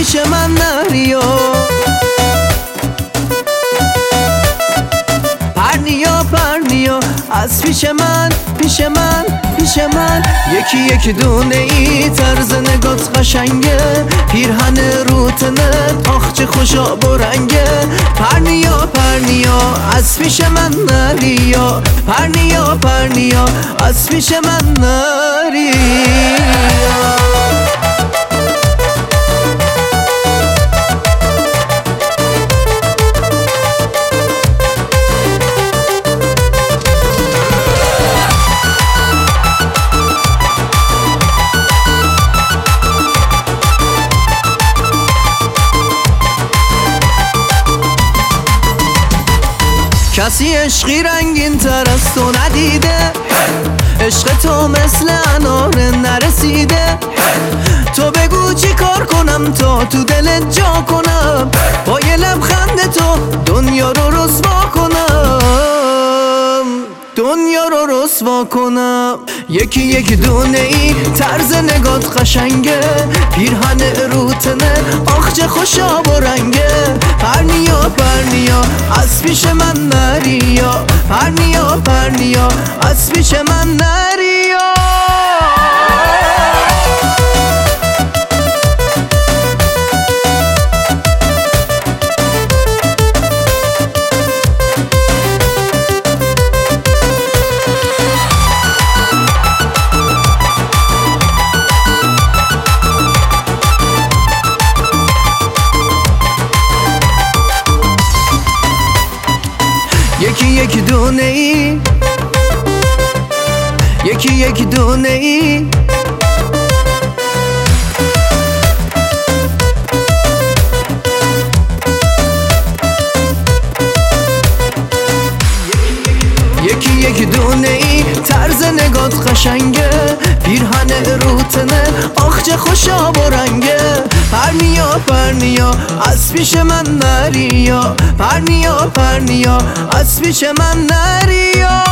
پیش من نریا پرنیا پرنیا از پیش من یکی یکی دونه ای طرز نگات قشنگه پیرهن روتنت آخ چه خوشا برنگه پرنیا پرنیا از پیش من نریا پرنیا پرنیا از پیش من نریا کسی عشقی رنگین تر از تو ندیده عشق تو مثل انار نرسیده تو بگو چی کار کنم تا تو دلت جا کنم با یه لبخند تو دنیا رو رسوا کنم دنیا رو رسوا کنم یکی یکی دونه ای طرز نگات قشنگه پیرهن روتنه آخ چه خوشا برنگه پرنیا پرنیا از پیش من نریا پرنیا پرنیا از پیش من نریا یکی یکی دونه ای یکی یکی دونه ای یکی یکی دونه ای طرز نگات قشنگه پیرهن روتنه آخ چه خوشا برنگه پرنیا پرنیا از پیش من نریا پرنیا پرنیا از پیش من نریا